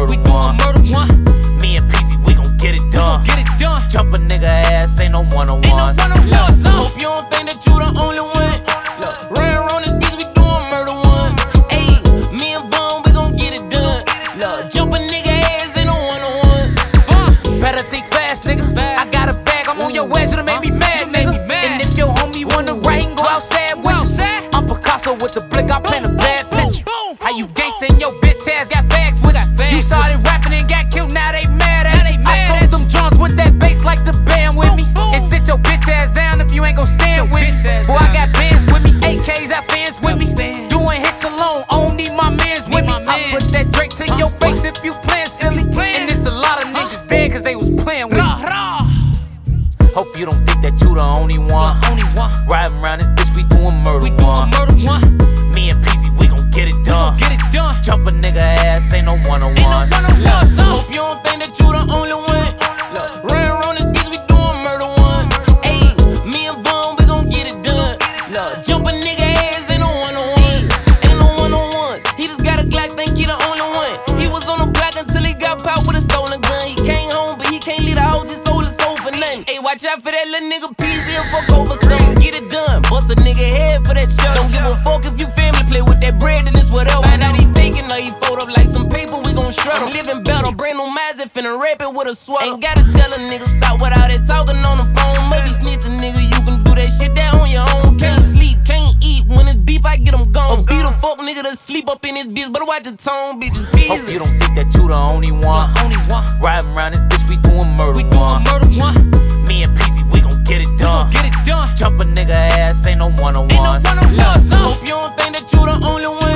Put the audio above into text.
murder one. Me and PC, we gon' get it done. Jump a nigga ass, ain't no one-on-ones. Hope you don't think that you the only one. Look, ran around this bitch, we doing murder one. Ayy, me and Vaughn, we gon' get it done. Look, jump a nigga ass, ain't no one-on-one. Better think fast, nigga. I got a bag, I'm on your ass, it'll make me mad, nigga. And if your homie wanna rain, go outside with you. I'm Picasso with the blick, I paint a bad picture. How you gangsta and your bitch ass got fags with you? You started rapping and got killed, now they mad at you. I told them drums with that bass like the band with me. And sit your bitch ass down if you ain't gon' stand with me. Boy, I got bands with me, AKs, got fans with me. Doing hits alone, I don't need my mans with me. I put that Drake to your face if you playin' silly. And it's a lot of niggas dead cause they was playin' with me. Hope you don't think that you the only one. Riding around this bitch, we doing murder one. Me and PC, we gon' get it done. Jump a nigga ass, ain't no one-on-ones. Hope you don't think that you the only one. Look, ran around this bitch, we doing murder one. Ayy, me and Vaughn, we gon' get it done. Look, jump a nigga ass, ain't no one-on-one. Ain't no one-on-one. He just got a Glock, think he the only one. He was on the block until he got popped with a stolen gun. He came home, but he can't leave the house, he sold his soul for nothing. Ayy, watch out for that little nigga Peasy and fuck over something. Get it done, bust a nigga head for that show. Don't give a fuck if you family play with that bread and it's whatever. Find out he faking or he fold up like some paper, we gon' shred him. Living better, brand new Mazda, finna rap it with a swallow. Ain't gotta tell a nigga stop with all that talking on the phone. Maybe snitching, nigga, you can do that shit down on your own. Can't sleep, can't eat, when it's beef, I get him gone. Beat a fuck nigga to sleep up in his bitch, but watch the tone, bitches busy. Hope you don't think that you the only one. Riding around this bitch, we doing murder one. Me and PC, we gon' get it done. Get it done. Jump a nigga ass, ain't no one-on-ones. Hope you don't think that you the only one.